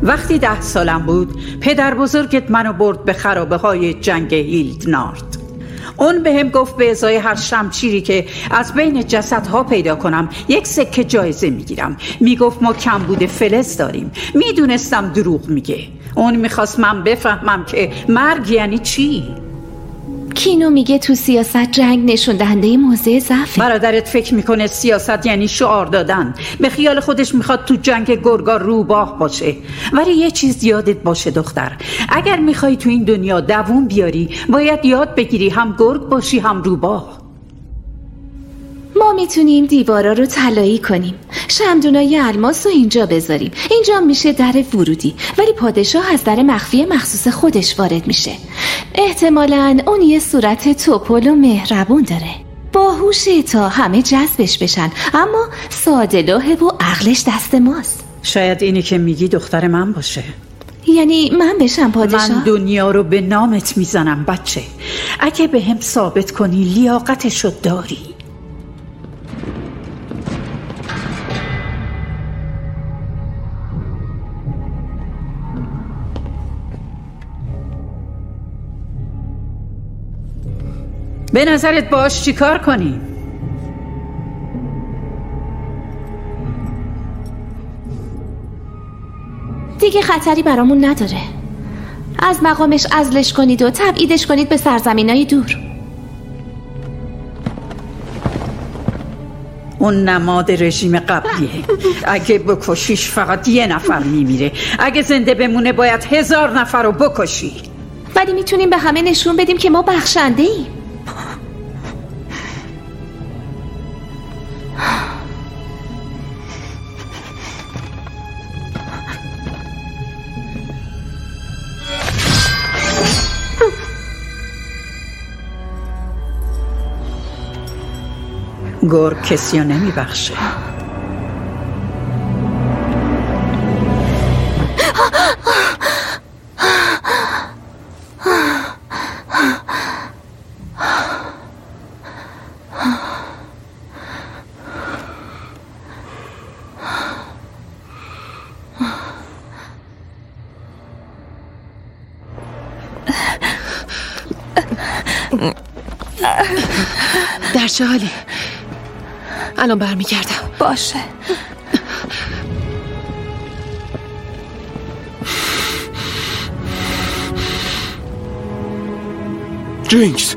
وقتی 10 سالم بود پدر بزرگت منو برد به خرابه های جنگ هیلدنارد. اون بهم گفت به ازای هر شمشیری که از بین جسدها پیدا کنم 1 سکه جایزه میگیرم. میگفت ما کمبود فلز داریم. میدونستم دروغ میگه. اون میخواست من بفهمم که مرگ یعنی چی. کینو میگه تو سیاست جنگ نشون دهنده موضع ضعفه. برادرت فکر میکنه سیاست یعنی شعار دادن. به خیال خودش میخواد تو جنگ گرگا روباه باشه. ولی یه چیز یادت باشه دختر، اگر میخوای تو این دنیا دووم بیاری باید یاد بگیری هم گرگ باشی هم روباه. ما میتونیم دیوارا رو طلایی کنیم، شمدونای الماس رو اینجا بذاریم. اینجا میشه در ورودی، ولی پادشاه از در مخفی مخصوص خودش وارد میشه. احتمالاً اون یه صورت توپل و مهربون داره، باهوشه تا همه جذبش بشن، اما ساده‌لوحه و عقلش دست ماست. شاید اینی که میگی دختر من باشه. یعنی من بشم پادشاه؟ من دنیا رو به نامت میزنم بچه. اگه به هم ثابت کنی لیاقتشو داری. به نظرت باش چی کار کنیم؟ دیگه خطری برامون نداره. از مقامش عزلش کنید و تبعیدش کنید به سرزمینای دور. اون نماد رژیم قبلیه. اگه بکشیش فقط 1 نفر میمیره. اگه زنده بمونه باید 1000 نفر رو بکشی. ولی میتونیم به همه نشون بدیم که ما بخشنده ایم. گرگ کسی رو نمیبخشه. در چه حالی؟ الان برمیگردم. باشه. جینکس،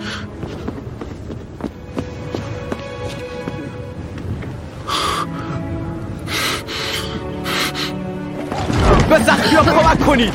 به زخمی‌ها کمک کنید.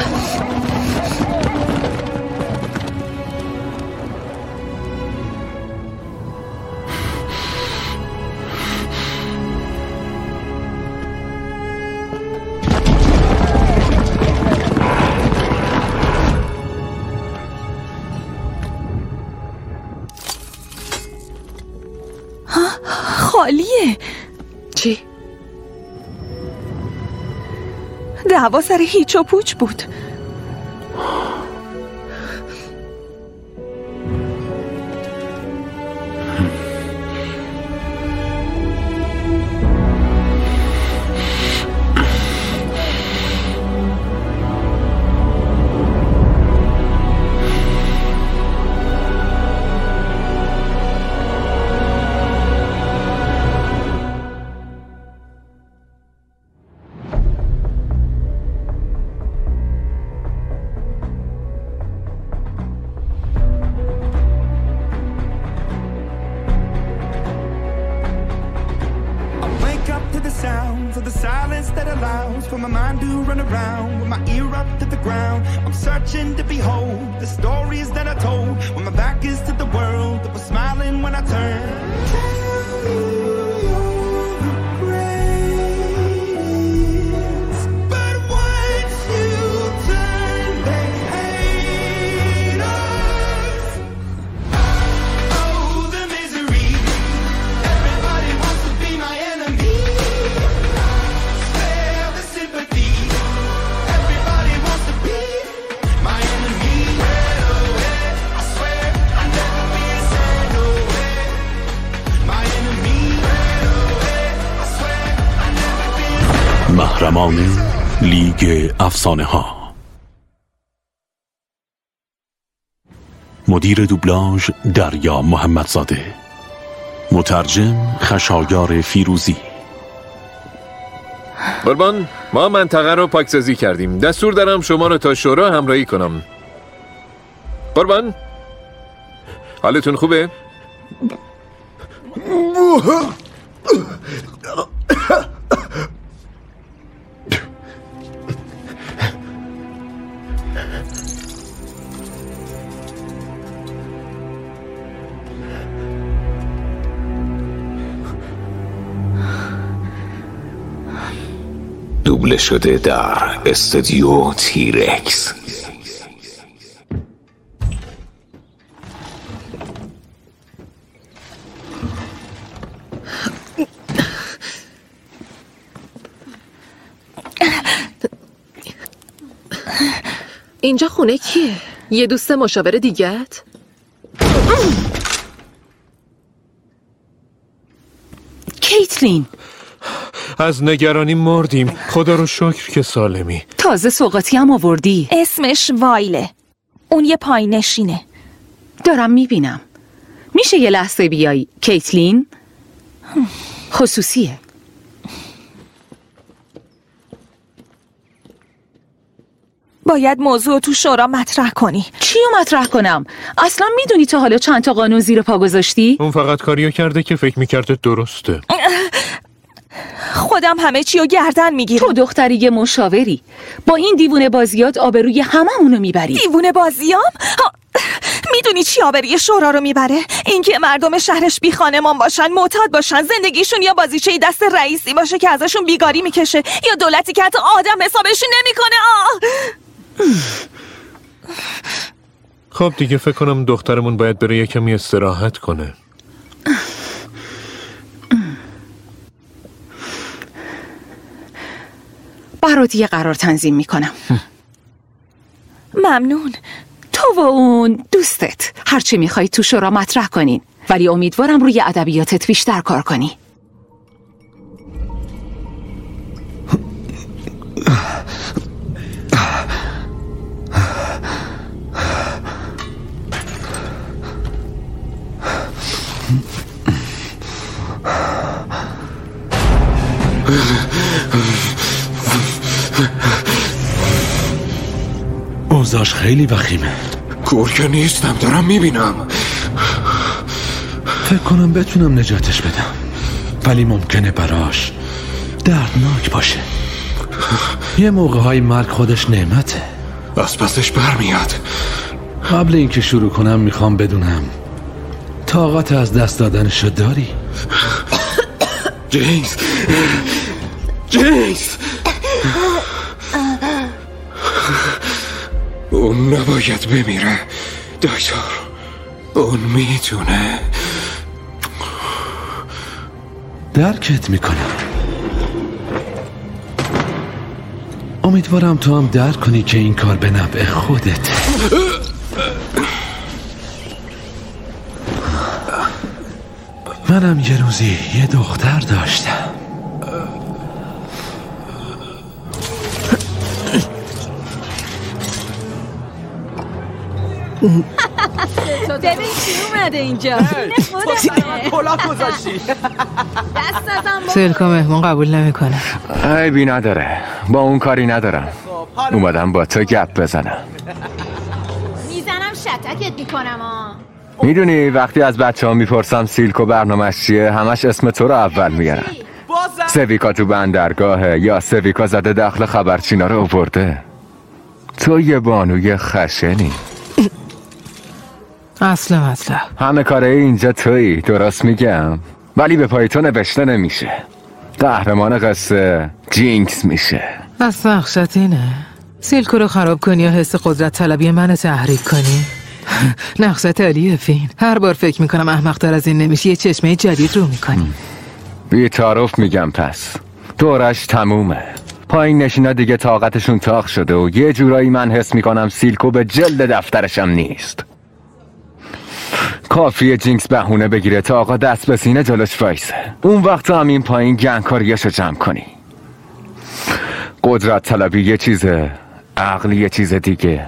خالیه. چی؟ دعوا سر هیچ و پوچ بود. sounds of the silence that allows for my mind to run around with my ear up to the ground. I'm searching to behold the stories that I told when my back is to the world that was smiling when I turned. محرمانه لیگ افسانه ها. مدیر دوبلاژ دریا محمدزاده. مترجم خشایار فیروزی. قربان، ما منطقه رو پاکسازی کردیم. دستور دارم شما رو تا شورا همراهی کنم. قربان، حالتون خوبه؟ دوبله شده در استودیو تیرکس. اینجا خونه کیه؟ یه دوست مشاور دیگت؟ کیتلین، از نگرانی مردیم. خدا رو شکر که سالمی. تازه سوغاتی هم آوردی. اسمش وایله. اون یه پایینشینه. دارم میبینم. میشه یه لحظه بیایی کیتلین؟ خصوصیه. باید موضوع تو شورا مطرح کنی. چی رو مطرح کنم؟ اصلا میدونی تا حالا چند تا قانون زیر پا گذاشتی؟ اون فقط کاریو کرده که فکر میکرده درسته. خودم همه چی رو گردن میگیرم. تو دختری یه مشاوری. با این دیوونه بازیات آبروی هممونو میبری. دیوونه بازیام؟ میدونی چی آبروی شورا رو میبره؟ اینکه مردم شهرش بی خانمان باشن، معتاد باشن، زندگیشون یا بازیچه دست رئیسی باشه که ازشون بیگاری میکشه، یا دولتی که حتی آدم حسابشون نمیکنه. خب دیگه فکر کنم دخترمون باید بره یه کمی استراحت کنه. برات یه قرار تنظیم میکنم. ممنون. تو و اون دوستت هرچی میخوای تو شورا مطرح کنین، ولی امیدوارم روی ادبیاتت بیشتر کار کنی. اوضاعش خیلی وخیمه. گرگه نیستم، دارم میبینم. فکر کنم بتونم نجاتش بدم، ولی ممکنه براش دردناک باشه. یه موقع‌های مرگ خودش نعمته. از پسش برمیاد. قبل اینکه شروع کنم میخوام بدونم طاقت از دست دادنشو داری؟ جینکس اون نباید بمیره دکتر. اون میتونه. درکت میکنم. امیدوارم تو هم درک کنی که این کار به نفع خودت. منم یه روزی یه دختر داشتم. ببین چی اومده اینجا. کلاه گذاشتی. سیلکو مهمون قبول نمیکنه. عیبی نداره، با اون کاری ندارم. اومدم با تو گپ بزنم. میزنم شتکت میکنم. میدونی وقتی از بچه ها میپرسم سیلکو برنامه‌اش چیه، همش اسم تو رو اول میارن. سویکا تو بندرگاهه یا سویکا زده داخل خبرچینا رو آورده. تو یه بانوی خشنی. اصلا مطلب همه کاره اینجا تویی، درست میگم؟ ولی به پای تو نوشته نمیشه. قهرمان قصه جینکس میشه. از نقشت اینه سیلکو رو خراب کنی یا حس قدرت طلبی منو تحریک کنی؟ نقشت عالیه فین. هر بار فکر میکنم احمق‌تر از این نمیشه یه چشمه جدید رو میکنی. بی تعارف میگم پس دورش تمومه. پایین نشینا دیگه طاقتشون تاق شده و یه جورایی من حس میکنم سیلکو به جلد دفترشم نیست. کافیه جینکس بهونه بگیره تا آقا دست به سینه جلوش وایسه. اون وقت هم این پایین گنگکاریاشو جمع کنی. قدرت طلبی یه چیزه، عقل یه چیز دیگه.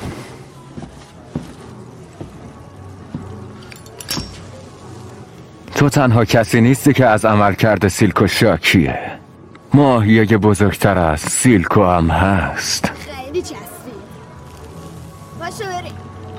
تو تنها کسی نیستی که از عملکرد سیلکو شاکیه. ماهیه بزرگتر از سیلکو هم هست. خیلی چسبی. باشو بریم.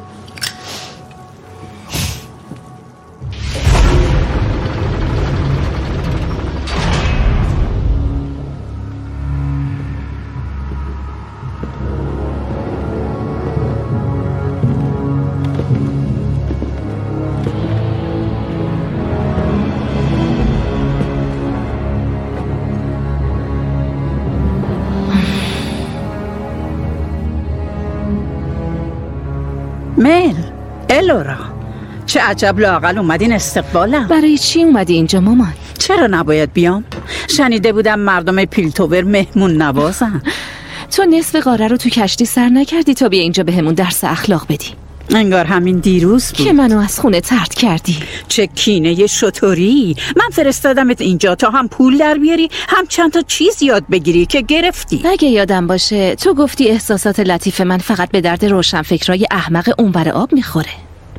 میل، الورا، چه عجب لااقل اومدین استقبالم. برای چی اومدی اینجا مامان؟ چرا نباید بیام؟ شنیده بودم مردم پیلتوور مهمون نوازن. تو نصف قاره رو تو کشتی سر نکردی تا بیا اینجا بهمون درس اخلاق بدی. انگار همین دیروز بود که منو از خونه طرد کردی. چه کینه شطوری. من فرستادمت اینجا تا هم پول در بیاری هم چند تا چیز یاد بگیری که گرفتی. اگه یادم باشه تو گفتی احساسات لطیف من فقط به درد روشنفکرای احمق اونور آب میخوره.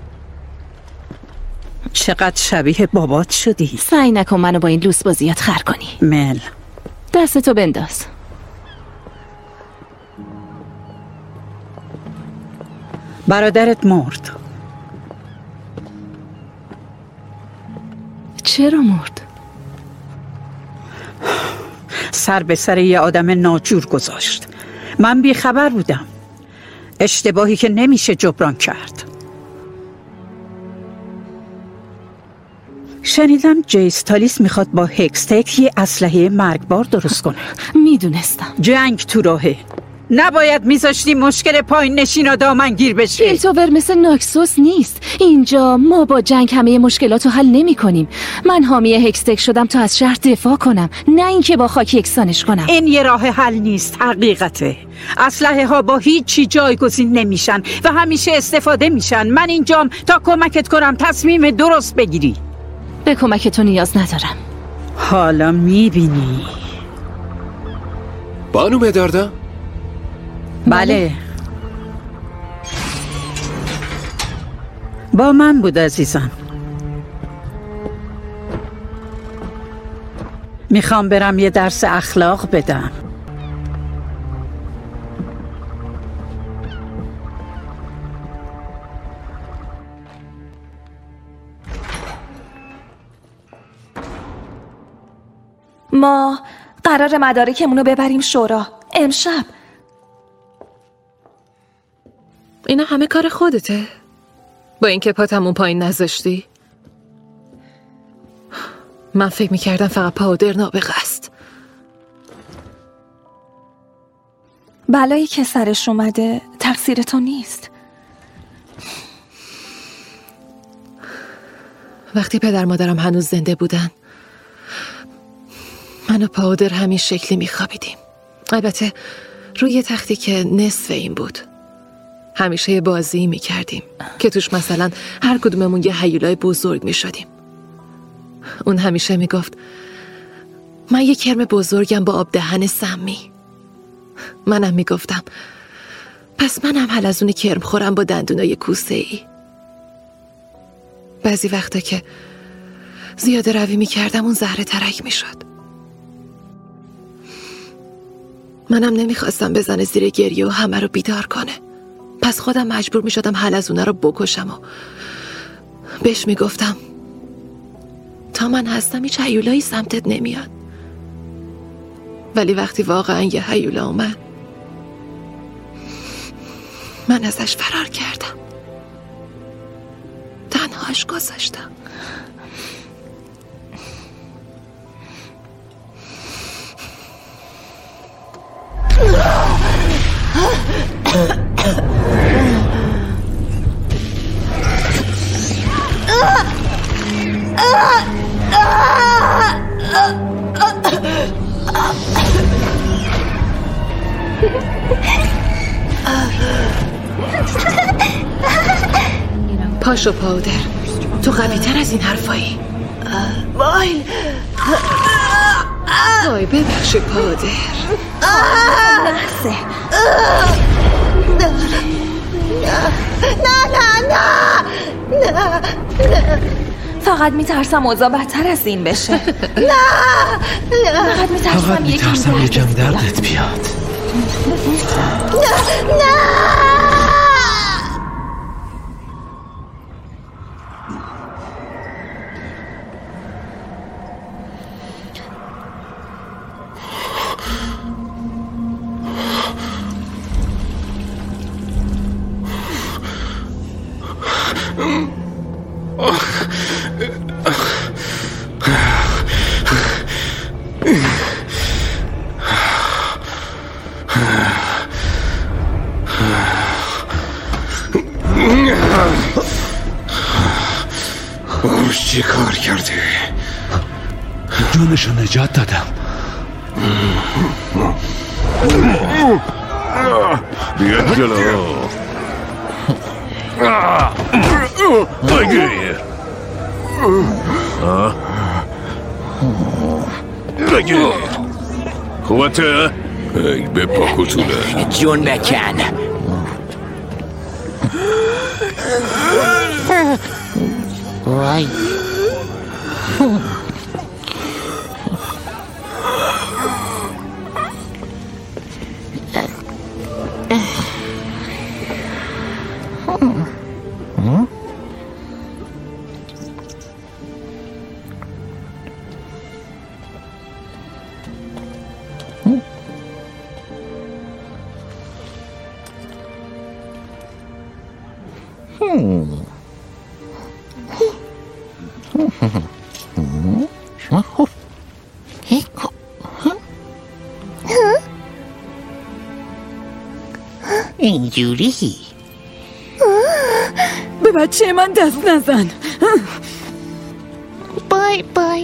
چقدر شبیه بابات شدی. سعی نکن منو با این لوس بازیات خر کنی. مل، دستتو بنداز. برادرت مرد. چرا مرد؟ سر به سر یه آدم ناجور گذاشت. من بیخبر بودم. اشتباهی که نمیشه جبران کرد. شنیدم جیستالیس میخواد با هکستک یه اسلحه مرگبار درست کنه. میدونستم. جنگ تو راهه. نباید میذاشتی مشکل پایین نشینا دامنگیر بشه. پیلتوور مثل ناکسوس نیست. اینجا ما با جنگ همه مشکلات رو حل نمی کنیم. من حامی هکستک شدم تا از شهر دفاع کنم، نه اینکه با خاک یکسانش کنم. این یه راه حل نیست، حقیقته. اسلحه ها با هیچ چی جایگزین نمیشن و همیشه استفاده میشن. من اینجام تا کمکت کنم تصمیم درست بگیری. به کمک تو نیاز ندارم. حالا میبینی. بانو مداردا؟ بله. با من بود عزیزم. میخوام برم یه درس اخلاق بدم. ما قرار مدارکمونو ببریم شورا امشب. اینا همه کار خودته؟ با اینکه پاتمون پایین نذاشتی؟ من فکر میکردم فقط پاودر نابغه است. بلایی که سرش اومده تقصیر تو نیست. وقتی پدر مادرم هنوز زنده بودن من و پاودر همین شکلی میخوابیدیم. البته روی تختی که نصف این بود. همیشه یه بازی میکردیم که توش مثلا هر کدوممون یه هیولای بزرگ میشدیم. اون همیشه میگفت من یه کرم بزرگم با آب دهن سمی. منم میگفتم پس منم حلزون کرم خورم با دندونای کوسه ای. بعضی وقتا که زیاده روی میکردم اون زهره ترک میشد. منم نمیخواستم بزنه زیر گریه و همه رو بیدار کنه. پس خودم مجبور میشدم حلزونه رو بکشم و بهش میگفتم تا من هستم هیچ هیولایی سمتت نمیاد. ولی وقتی واقعا یه هیولا اومد من ازش فرار کردم، تنهاش گذاشتم. پاشو پاودر، تو قوی تر از این حرفایی. مایل وای ببخشید پادر. محسه نه فقط میترسم اوضاع بدتر از این بشه. فقط میترسم یکم دردت بیاد. چی کار کرده؟ جونشو نجات دادم. بیا جلو. بگیر بگیر. خوبته؟ ای به پاکوتونه جون بکن. وای اینجوری به بچه من دست نزن. بای بای.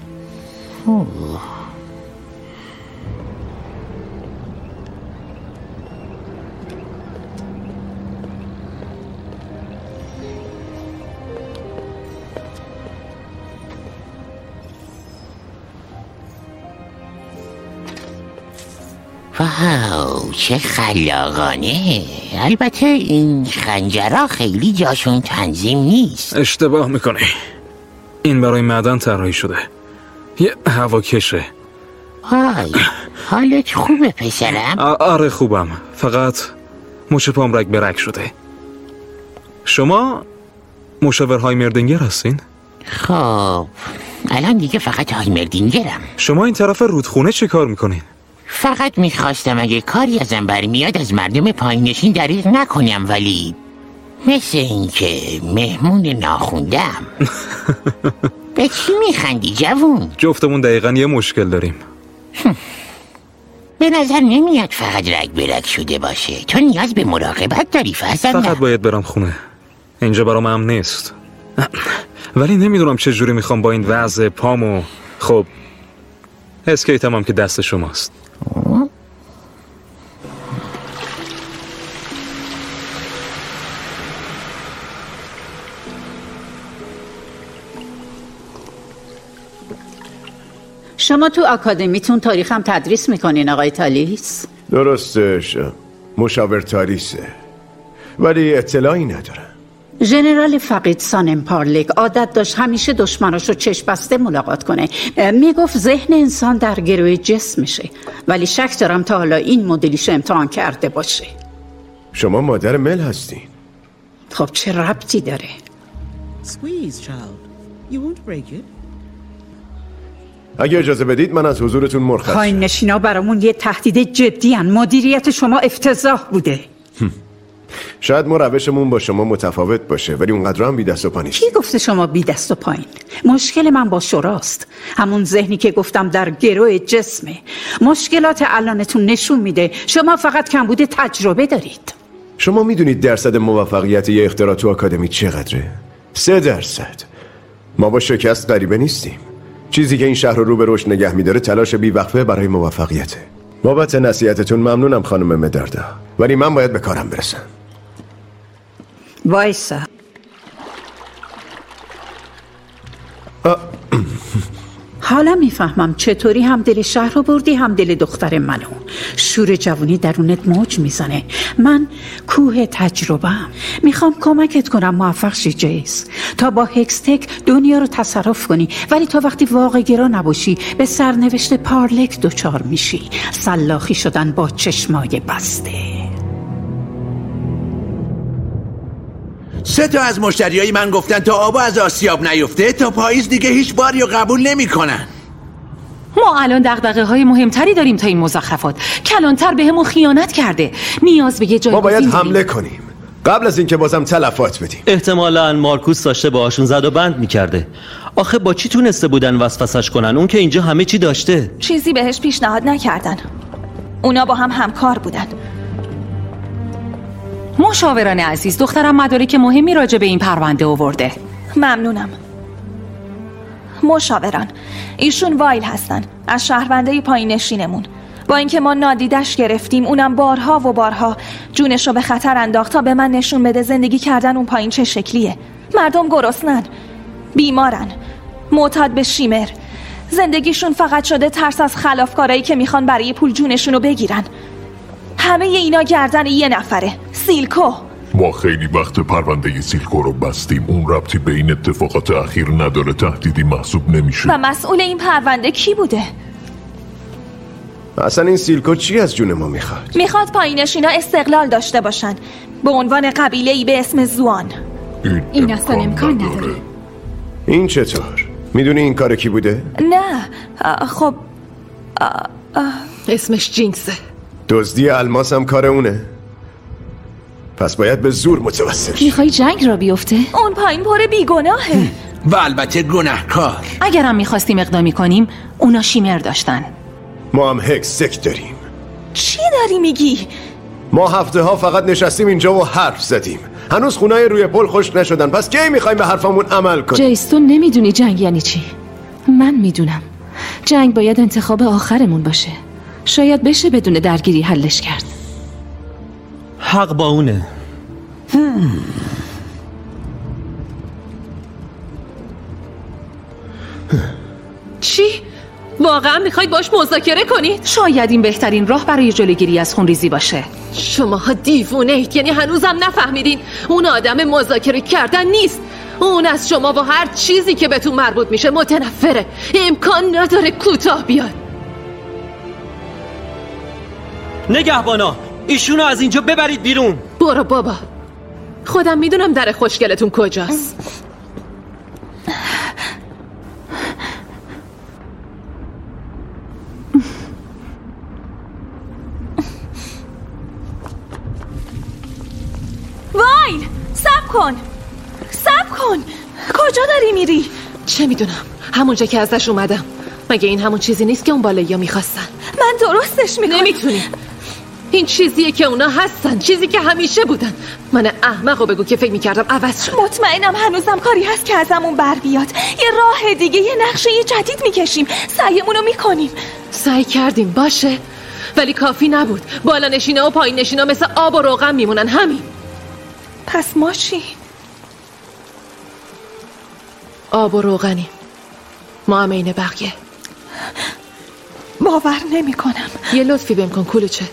واو چه خلاقانه. البته این خنجرها خیلی جاشون تنظیم نیست. اشتباه میکنی. این برای معدن طراحی شده. یه هواکشه. های حالت خوبه پسرم؟ آره خوبم. فقط مچ پام رگ به رگ شده. شما مشاور هایمردینگر هستین؟ خب الان دیگه فقط هایمردینگرم. شما این طرف رودخونه چه کار میکنین؟ فقط میخواستم اگه کاری ازم برمیاد از مردم پایین نشین دریغ نکنم، ولی مثل این که مهمون ناخوندم. به چی میخندی جوون؟ جفتمون دقیقا یه مشکل داریم. به نظر نمیاد فقط رگ به رگ شده باشه. تو نیاز به مراقبت داری فرزندم. فقط باید برم خونه. اینجا برام امن نیست. ولی نمیدونم چه جوری میخوام با این وضع پامو. خب اسکیتم هم که دست شماست. شما تو آکادمیتون تاریخ هم تدریس میکنین آقای تالیس؟ درستش مشاور تاریسه، ولی اطلاعی نداره. ژنرال فقید سانم پارلک عادت داشت همیشه دشمناشو چشم بسته ملاقات کنه. میگفت ذهن انسان در گروه جسمشه، ولی شک دارم تا حالا این مدلیش امتحان کرده باشه. شما مادر مل هستین. خب چه ربطی داره؟ اگه اجازه بدید من از حضورتون مرخص. پایین نشینا برامون یه تهدید جدی هن. مدیریت شما افتضاح بوده. شاید ما روشمون با شما متفاوت باشه، ولی اونقدر هم بی دست و پا نیست. کی گفته شما بی دست و پایین؟ مشکل من با شوراست. همون ذهنی که گفتم در گروه جسمه. مشکلات الانتون نشون میده شما فقط کمبود تجربه دارید. شما میدونید درصد موفقیت یه اختراع تو آکادمی چقدره؟ 3%. ما با شکست غریبه نیستیم. چیزی که این شهر رو به رشد نگه میداره تلاش بی‌وقفه برای موفقیته. بابت نصیحتتون ممنونم خانم مدردا، ولی من باید به کارم برسم. حالا میفهمم چطوری هم دل شهر رو بردی هم دل دختر منو. شور جوانی درونت موج میزنه. من کوه تجربه‌ام. میخوام کمکت کنم موفق شی جیس، تا با هکستک دنیا رو تصرف کنی، ولی تا وقتی واقع گرا نباشی به سرنوشت پارلک دچار میشی. سلاخی شدن با چشمای بسته. 3 تا از مشتریای من گفتن تا آب از آسیاب نیفته تا پاییز دیگه هیچ باری رو قبول نمی‌کنن. ما الان دغدغه‌های مهمتری داریم تا این مزخرفات. کلانتر بهمون خیانت کرده. نیاز به یه جای ما باید حمله کنیم قبل از اینکه بازم تلفات بدیم. احتمالاً مارکوس داشته باهاشون زد و بند می‌کرده. آخه با چی تونسته بودن وسوسش کنن؟ اون که اینجا همه چی داشته. چیزی بهش پیشنهاد نکردن. اونا با هم همکار بودن. مشاوران عزیز، دخترم مدارک مهمی راجع به این پرونده آورده. ممنونم. مشاوران، ایشون وایل هستن، از شهرونده پایین نشینمون. با اینکه ما نادیدش گرفتیم، اونم بارها و بارها جونشو به خطر انداخت تا به من نشون بده زندگی کردن اون پایین چه شکلیه. مردم گرسنن، بیمارن، معتاد به شیمر. زندگیشون فقط شده ترس از خلافکارایی که میخوان برای پول جونشونو بگیرن. همه اینا گردن یه نفره، سیلکو. ما خیلی وقت پرونده سیلکو رو بستیم. اون ربطی به این اتفاقات اخیر نداره، تهدیدی محسوب نمیشه. و مسئول این پرونده کی بوده؟ اصلا این سیلکو چی از جون ما میخواد؟ میخواد پایینشینا استقلال داشته باشن به عنوان قبیله‌ای به اسم زوان. این اصلا امکان نداره. این چطور؟ میدونی این کار کی بوده؟ نه. خب اسمش جینکسه. دزدی الماس هم کار اونه. پس باید به زور متوسل شی. میخوای جنگ را بیفته؟ اون پایین پر بیگناهه. و البته گناهکار. اگرم میخواستیم اقدامی کنیم، اونا شیمر داشتن. ما هم هکسک داریم. چی داری میگی؟ ما هفته ها فقط نشستیم اینجا و حرف زدیم. هنوز خونه‌های روی پل خشک نشدن. پس کی میخوایم به حرفمون عمل کنیم؟ جیستون نمیدونی جنگ یعنی چی. من میدونم. جنگ باید انتخاب آخرمون باشه. شاید بشه بدون درگیری حلش کرد. حق با اونه. چی؟ واقعا میخواید باش مذاکره کنید؟ شاید این بهترین راه برای جلوگیری از خونریزی باشه. شماها دیوونه اید، یعنی هنوزم نفهمیدین اون آدم مذاکره کردن نیست. اون از شما و هر چیزی که بهتون مربوط میشه متنفره. امکان نداره کوتاه بیاد. نگهبانا، ایشونو از اینجا ببرید بیرون. برو بابا، خودم میدونم در خوشگلتون کجاست. وایل، صبر کن. کجا داری میری؟ چه میدونم، همونجا که ازش اومدم. مگه این همون چیزی نیست که اون بالاییا میخواستن؟ من درستش میکنم. نمیتونی. این چیزیه که اونا هستن، چیزی که همیشه بودن. من احمقو بگو که فکر میکردم عوض شد. مطمئنم هنوزم کاری هست که ازمون بر بیاد. یه راه دیگه، یه نقشه جدید میکشیم. سعیمونو میکنیم. سعی کردیم باشه، ولی کافی نبود. بالا نشینا و پایین نشینا مثل آب و روغن میمونن. همین. پس ما چی؟ آب و روغنی. ما هم عین بقیه. باور نمی کنم. یه لطفی بهم کن کلوچه.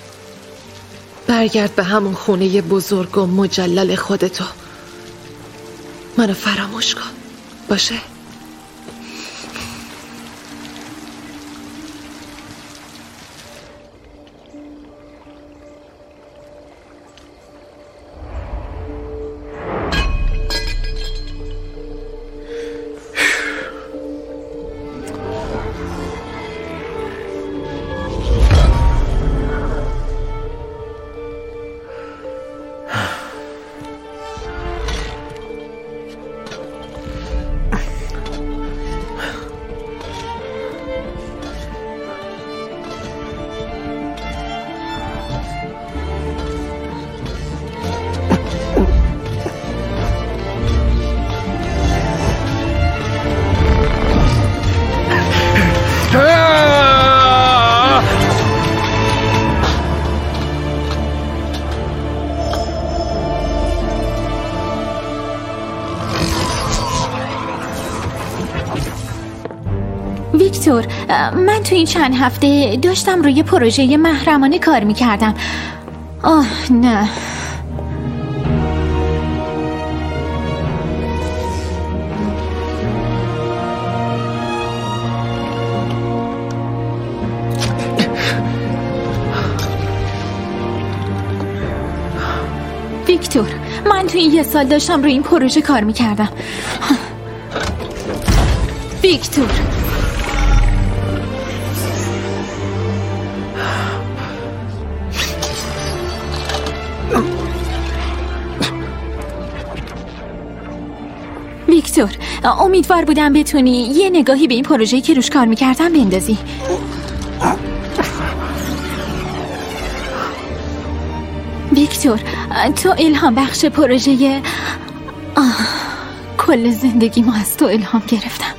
برگرد به همون خونه بزرگ و مجلل خودتو. منو فراموش کن. باشه؟ ویکتور، من تو این چند هفته داشتم روی پروژه محرمانه کار میکردم. نه. ویکتور، من تو این 1 سال داشتم روی این پروژه کار میکردم. ویکتور، ویکتور، امیدوار بودم بتونی یه نگاهی به این پروژه‌ای که روش کار میکردم بندازی. ویکتور، تو الهام بخش پروژه کل زندگیمو از تو الهام گرفتم.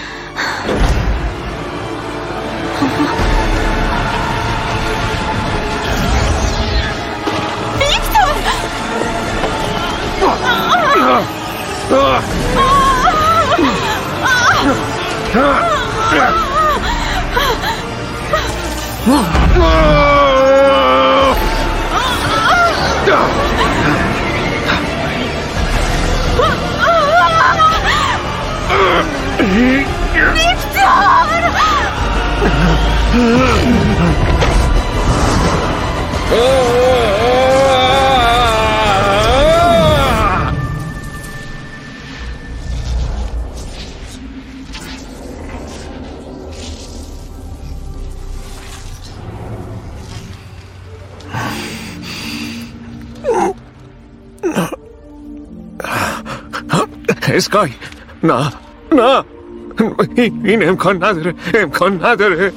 اسکای، نه نه، این امکان نداره.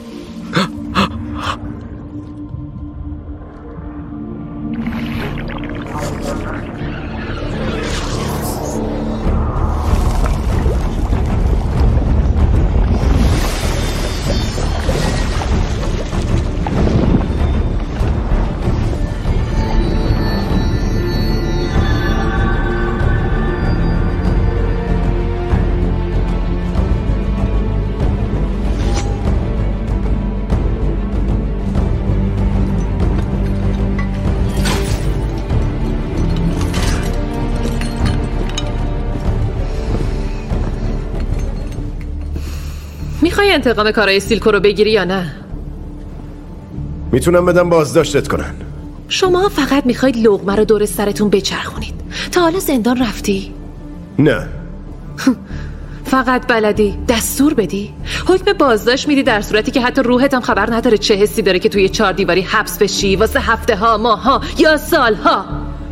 میخوای انتقام کارهای سیلکو رو بگیری یا نه؟ میتونم بدم بازداشتت کنن. شما فقط میخواید لقمه رو دور سرتون بچرخونید. تا حالا زندان رفتی؟ نه. فقط بلدی دستور بدی؟ حکم بازداشت میدی در صورتی که حتی روحت هم خبر نداره چه حسی داره که توی 4 دیواری حبس بشی واسه هفته ها، ماه ها یا سال ها.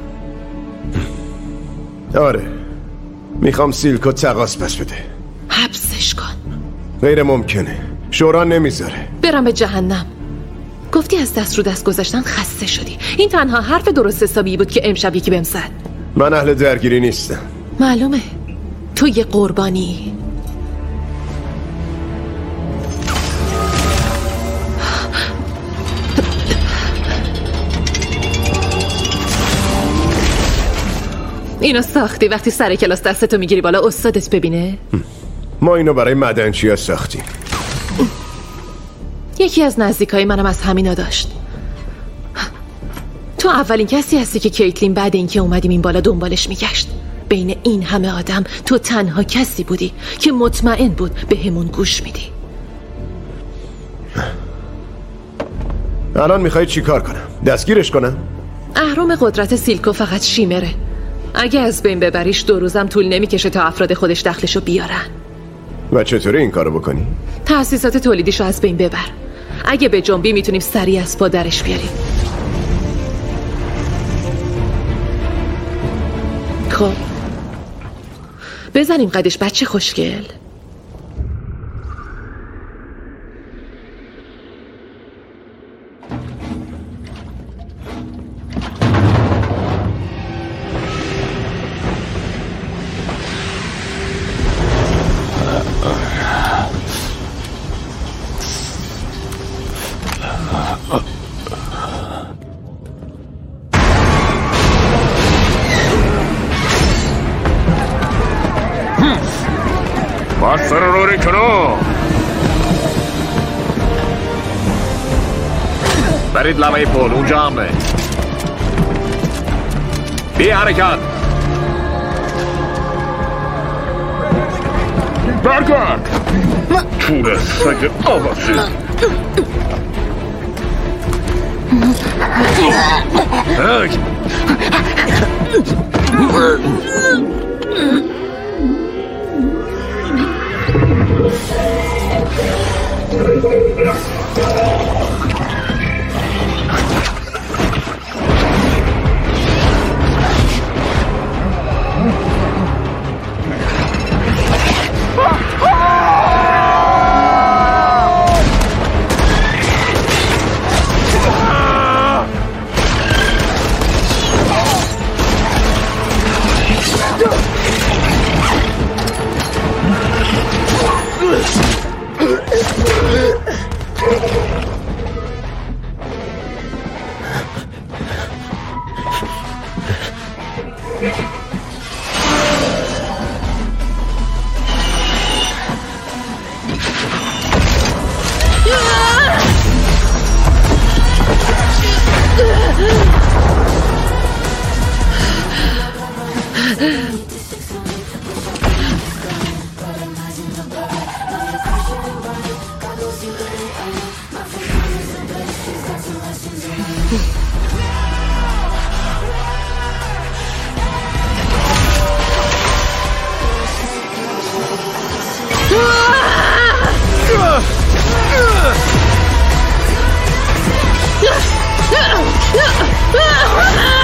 آره، میخوام سیلکو تقاص پس بده. حبسش کن. غیر ممکنه، شورا نمیذاره. برم به جهنم. گفتی از دست رو دست گذاشتن خسته شدی. این تنها حرف درست حسابی بود که امشب یکی بهم زد. من اهل درگیری نیستم. معلومه تو یه قربانی. اینو ساختی وقتی سر کلاس دستتو میگیری بالا استادت ببینه؟ ما اینو برای مدنچیا ساختیم. یکی از نزدیکای منم از همینا داشت. تو اولین کسی هستی که کیتلین بعد اینکه اومدیم این بالا دنبالش میگشت. بین این همه آدم تو تنها کسی بودی که مطمئن بود به همون گوش میدی. الان میخوای چی کار کنم؟ دستگیرش کنم؟ اهرام قدرت سیلکو فقط شیمره. اگه از بین ببریش 2 روزم طول نمیکشه تا افراد خودش دخلشو بیارن. و چطوری این کارو بکنی؟ تأسیسات تولیدیشو از بین ببر. اگه به جنبی میتونیم سریع از پا درش بیاریم. خب بزنیم قدش بچه خوشگل. سر رو کنو برید لبه پل، اونجا امنه. بی حرکت. برگرد. توره سگ آباسی. Ah!